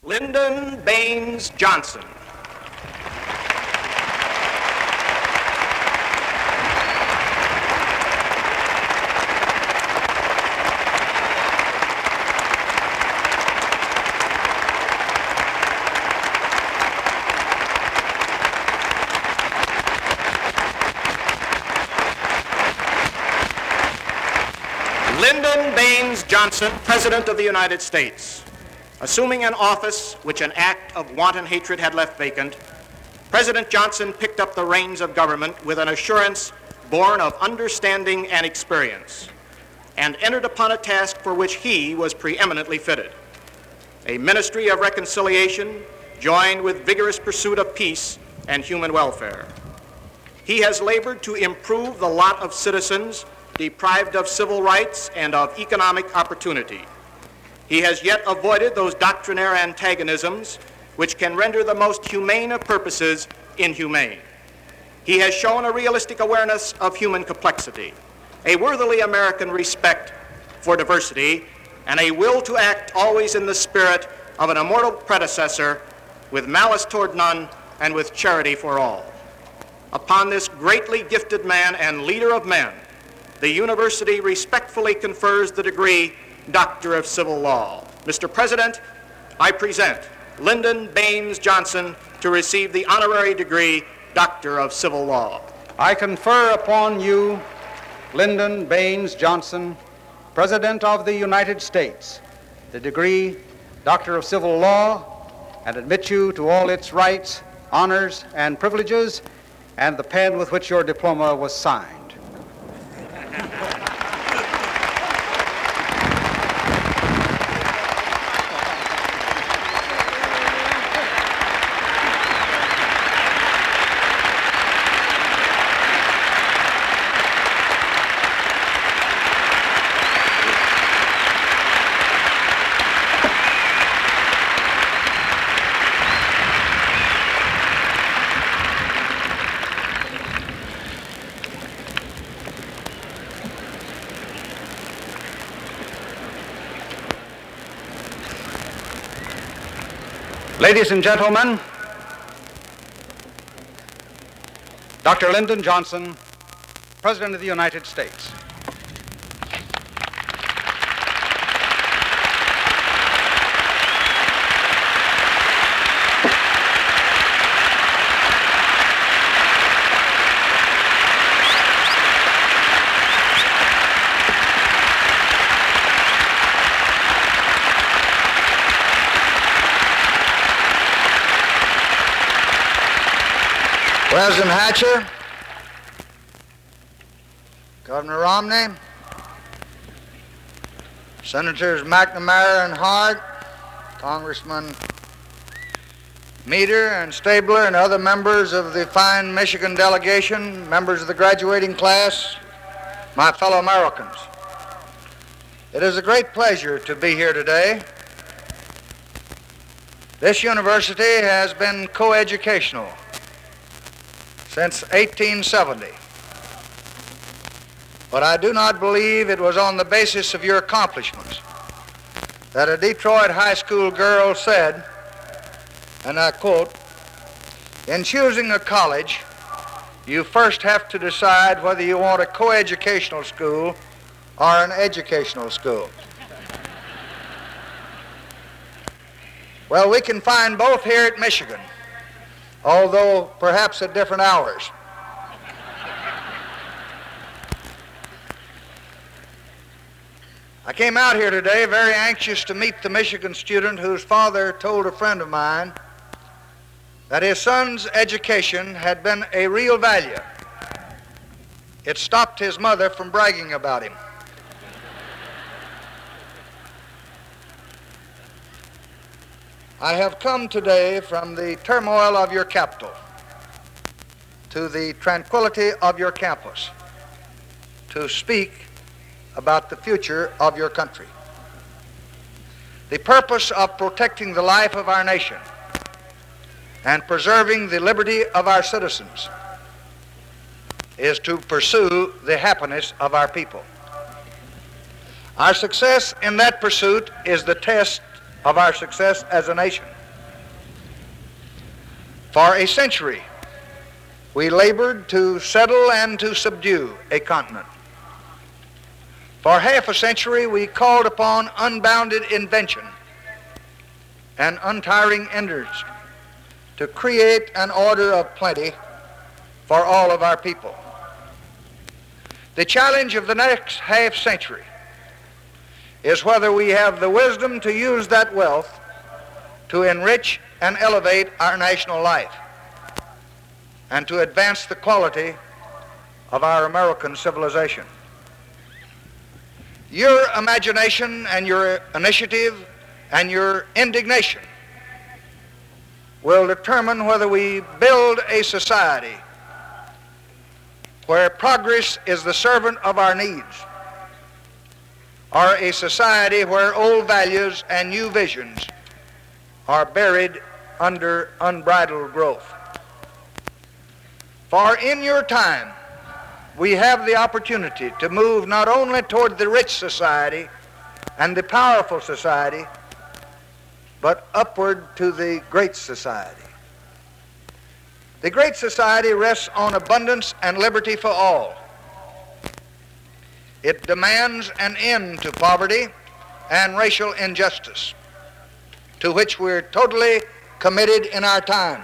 Lyndon Baines Johnson. Lyndon Baines Johnson, President of the United States. Assuming an office which an act of wanton hatred had left vacant, President Johnson picked up the reins of government with an assurance born of understanding and experience, and entered upon a task for which he was preeminently fitted: a ministry of reconciliation joined with vigorous pursuit of peace and human welfare. He has labored to improve the lot of citizens deprived of civil rights and of economic opportunity. He has yet avoided those doctrinaire antagonisms which can render the most humane of purposes inhumane. He has shown a realistic awareness of human complexity, a worthily American respect for diversity, and a will to act always in the spirit of an immortal predecessor, with malice toward none and with charity for all. Upon this greatly gifted man and leader of men, the university respectfully confers the degree Doctor of Civil Law. Mr. President, I present Lyndon Baines Johnson to receive the honorary degree Doctor of Civil Law. I confer upon you, Lyndon Baines Johnson, President of the United States, the degree Doctor of Civil Law, and admit you to all its rights, honors, and privileges, and the pen with which your diploma was signed. Ladies and gentlemen, Dr. Lyndon Johnson, President of the United States. President Hatcher, Governor Romney, Senators McNamara and Hart, Congressman Meter and Stabler, and other members of the fine Michigan delegation, members of the graduating class, my fellow Americans. It is a great pleasure to be here today. This university has been coeducational since 1870. But I do not believe it was on the basis of your accomplishments that a Detroit high school girl said, and I quote, "In choosing a college, you first have to decide whether you want a coeducational school or an educational school." Well, we can find both here at Michigan, although perhaps at different hours. I came out here today very anxious to meet the Michigan student whose father told a friend of mine that his son's education had been a real value. It stopped his mother from bragging about him. I have come today from the turmoil of your capital to the tranquility of your campus to speak about the future of your country. The purpose of protecting the life of our nation and preserving the liberty of our citizens is to pursue the happiness of our people. Our success in that pursuit is the test of our success as a nation. For a century, we labored to settle and to subdue a continent. For half a century, we called upon unbounded invention and untiring industry to create an order of plenty for all of our people. The challenge of the next half century is whether we have the wisdom to use that wealth to enrich and elevate our national life and to advance the quality of our American civilization. Your imagination and your initiative and your indignation will determine whether we build a society where progress is the servant of our needs, or a society where old values and new visions are buried under unbridled growth. For in your time, we have the opportunity to move not only toward the rich society and the powerful society, but upward to the great society. The great society rests on abundance and liberty for all. It demands an end to poverty and racial injustice, to which we're totally committed in our time.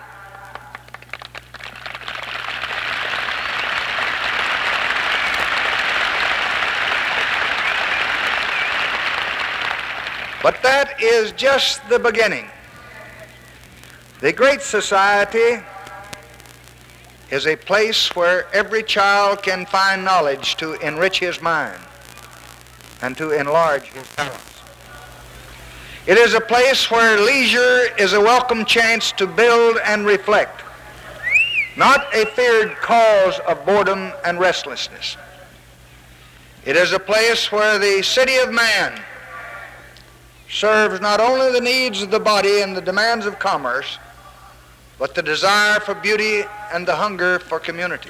But that is just the beginning. The great society is a place where every child can find knowledge to enrich his mind and to enlarge his talents. It is a place where leisure is a welcome chance to build and reflect, not a feared cause of boredom and restlessness. It is a place where the city of man serves not only the needs of the body and the demands of commerce, but the desire for beauty and the hunger for community.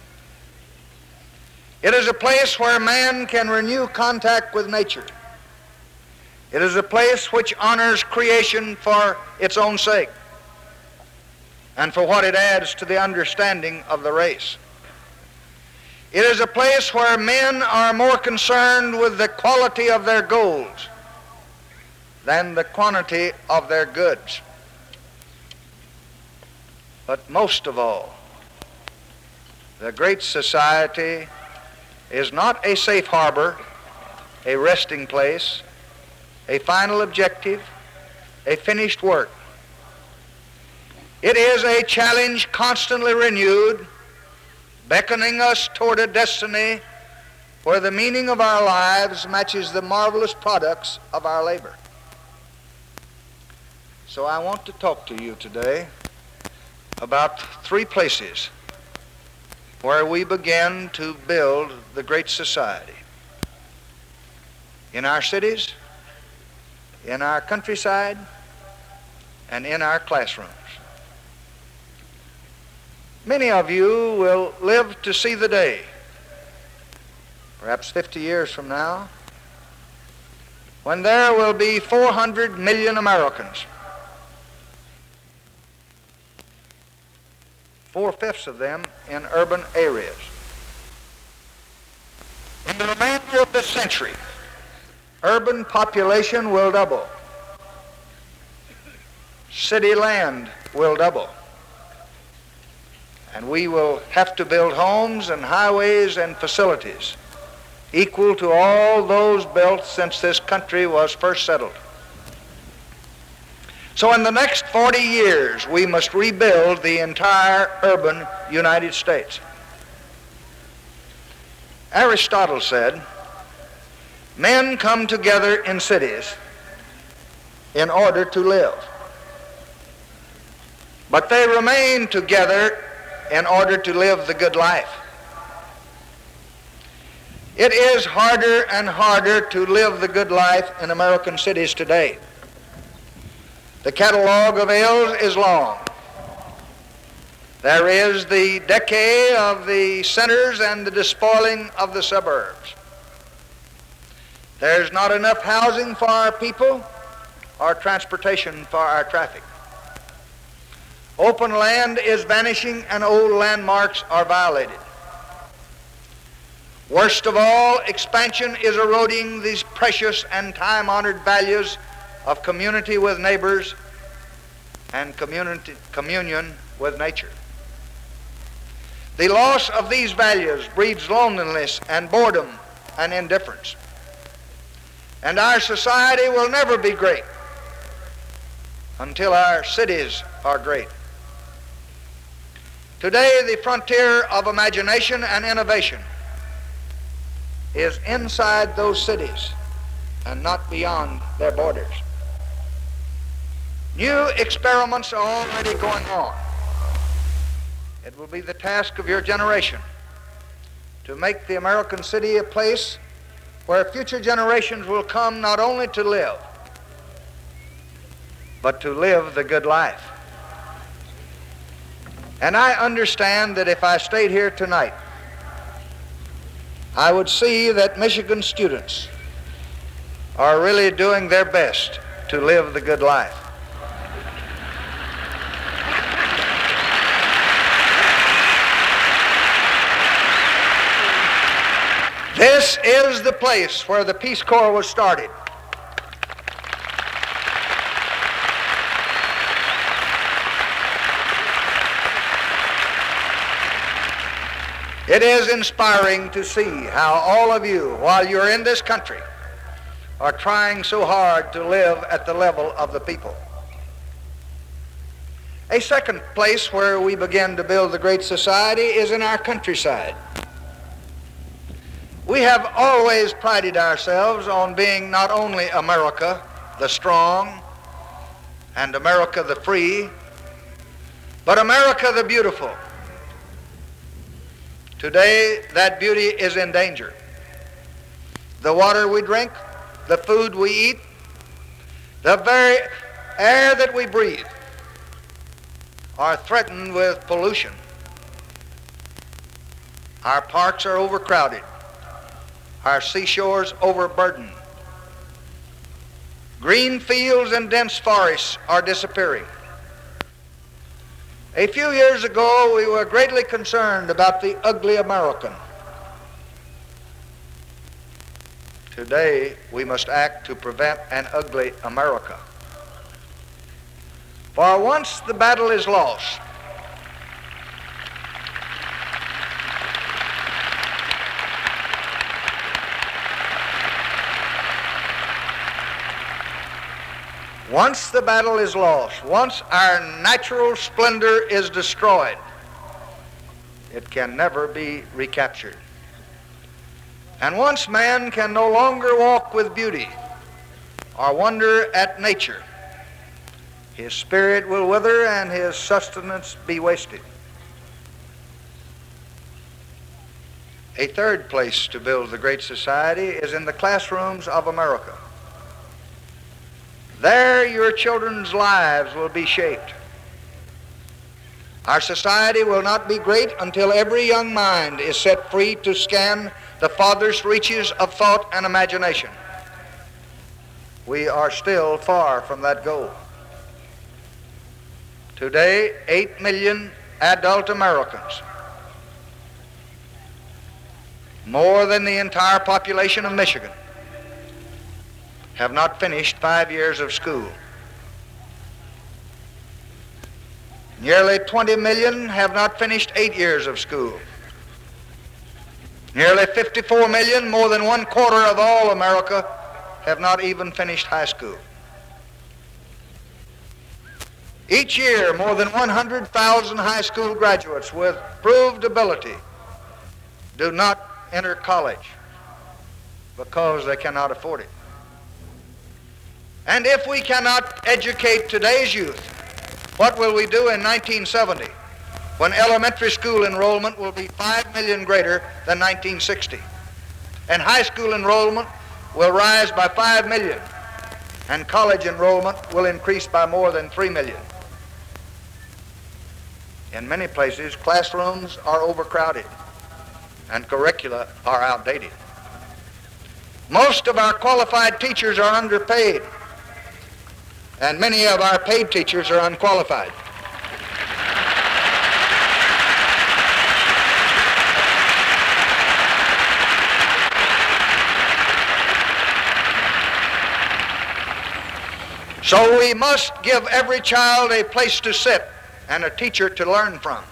It is a place where man can renew contact with nature. It is a place which honors creation for its own sake and for what it adds to the understanding of the race. It is a place where men are more concerned with the quality of their goals than the quantity of their goods. But most of all, the great society is not a safe harbor, a resting place, a final objective, a finished work. It is a challenge constantly renewed, beckoning us toward a destiny where the meaning of our lives matches the marvelous products of our labor. So I want to talk to you today about three places where we begin to build the great society. In our cities, in our countryside, and in our classrooms. Many of you will live to see the day, perhaps 50 years from now, when there will be 400 million Americans. 4/5 of them in urban areas. In the remainder of this century, urban population will double. City land will double. And we will have to build homes and highways and facilities equal to all those built since this country was first settled. So in the next 40 years, we must rebuild the entire urban United States. Aristotle said, men come together in cities in order to live, but they remain together in order to live the good life. It is harder and harder to live the good life in American cities today. The catalog of ills is long. There is the decay of the centers and the despoiling of the suburbs. There's not enough housing for our people or transportation for our traffic. Open land is vanishing and old landmarks are violated. Worst of all, expansion is eroding these precious and time-honored values of community with neighbors and communion with nature. The loss of these values breeds loneliness and boredom and indifference. And our society will never be great until our cities are great. Today, the frontier of imagination and innovation is inside those cities and not beyond their borders. New experiments are already going on. It will be the task of your generation to make the American city a place where future generations will come not only to live, but to live the good life. And I understand that if I stayed here tonight, I would see that Michigan students are really doing their best to live the good life. This is the place where the Peace Corps was started. It is inspiring to see how all of you, while you're in this country, are trying so hard to live at the level of the people. A second place where we begin to build the great society is in our countryside. We have always prided ourselves on being not only America the strong and America the free, but America the beautiful. Today, that beauty is in danger. The water we drink, the food we eat, the very air that we breathe are threatened with pollution. Our parks are overcrowded. Our seashores overburdened. Green fields and dense forests are disappearing. A few years ago, we were greatly concerned about the ugly American. Today, we must act to prevent an ugly America. For once the battle is lost, once the battle is lost, once our natural splendor is destroyed, it can never be recaptured. And once man can no longer walk with beauty or wonder at nature, his spirit will wither and his sustenance be wasted. A third place to build the great society is in the classrooms of America. There your children's lives will be shaped. Our society will not be great until every young mind is set free to scan the farthest reaches of thought and imagination. We are still far from that goal. Today, 8 million adult Americans, more than the entire population of Michigan, have not finished 5 years of school. Nearly 20 million have not finished 8 years of school. Nearly 54 million, more than 1/4 of all America, have not even finished high school. Each year, more than 100,000 high school graduates with proved ability do not enter college because they cannot afford it. And if we cannot educate today's youth, what will we do in 1970 when elementary school enrollment will be 5 million greater than 1960? And high school enrollment will rise by 5 million, and college enrollment will increase by more than 3 million. In many places, classrooms are overcrowded and curricula are outdated. Most of our qualified teachers are underpaid, and many of our paid teachers are unqualified. So we must give every child a place to sit and a teacher to learn from.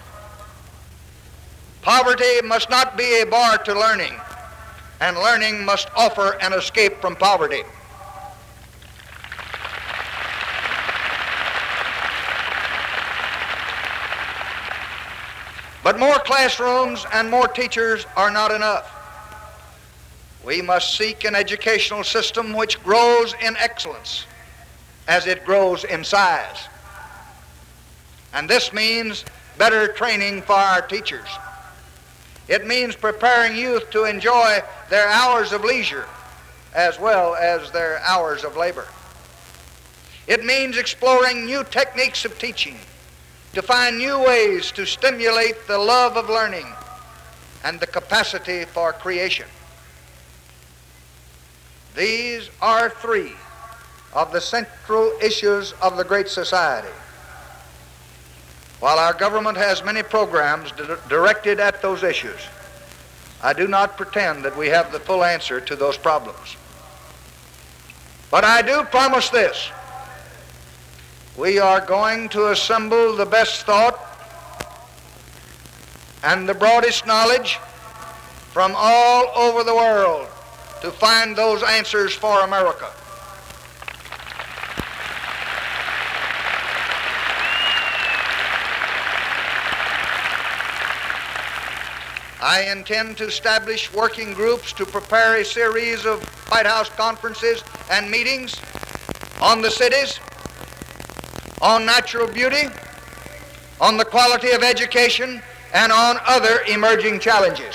Poverty must not be a bar to learning, and learning must offer an escape from poverty. But more classrooms and more teachers are not enough. We must seek an educational system which grows in excellence as it grows in size. And this means better training for our teachers. It means preparing youth to enjoy their hours of leisure as well as their hours of labor. It means exploring new techniques of teaching, to find new ways to stimulate the love of learning and the capacity for creation. These are three of the central issues of the Great Society. While our government has many programs directed at those issues, I do not pretend that we have the full answer to those problems. But I do promise this: we are going to assemble the best thought and the broadest knowledge from all over the world to find those answers for America. I intend to establish working groups to prepare a series of White House conferences and meetings on the cities, on natural beauty, on the quality of education, and on other emerging challenges.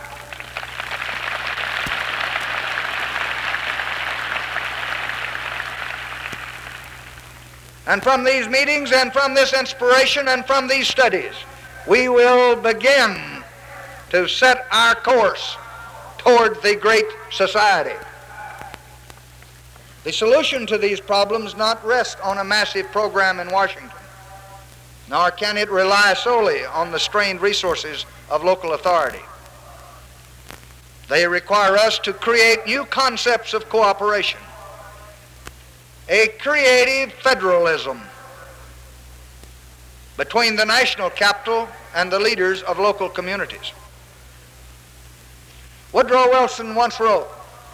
And from these meetings and from this inspiration and from these studies, we will begin to set our course toward the Great Society. The solution to these problems not rest on a massive program in Washington, nor can it rely solely on the strained resources of local authority. They require us to create new concepts of cooperation, a creative federalism between the national capital and the leaders of local communities. Woodrow Wilson once wrote,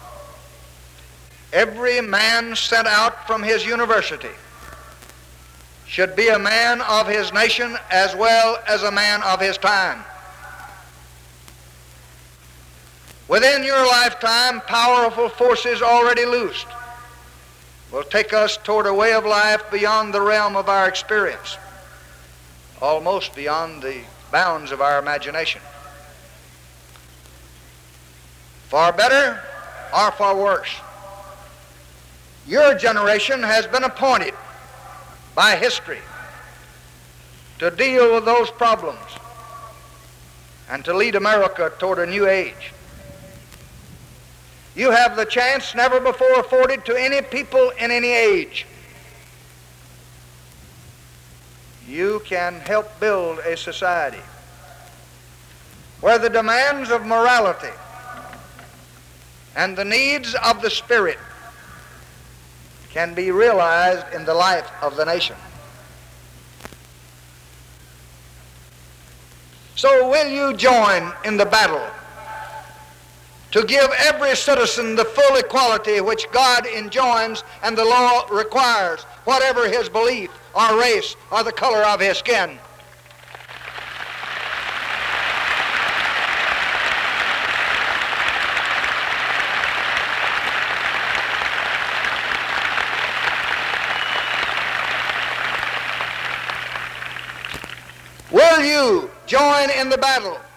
"Every man sent out from his university should be a man of his nation as well as a man of his time." Within your lifetime, powerful forces already loosed will take us toward a way of life beyond the realm of our experience, almost beyond the bounds of our imagination. For better or for worse, your generation has been appointed by history to deal with those problems and to lead America toward a new age. You have the chance never before afforded to any people in any age. You can help build a society where the demands of morality and the needs of the spirit can be realized in the life of the nation. So will you join in the battle to give every citizen the full equality which God enjoins and the law requires, whatever his belief or race or the color of his skin? Will you join in the battle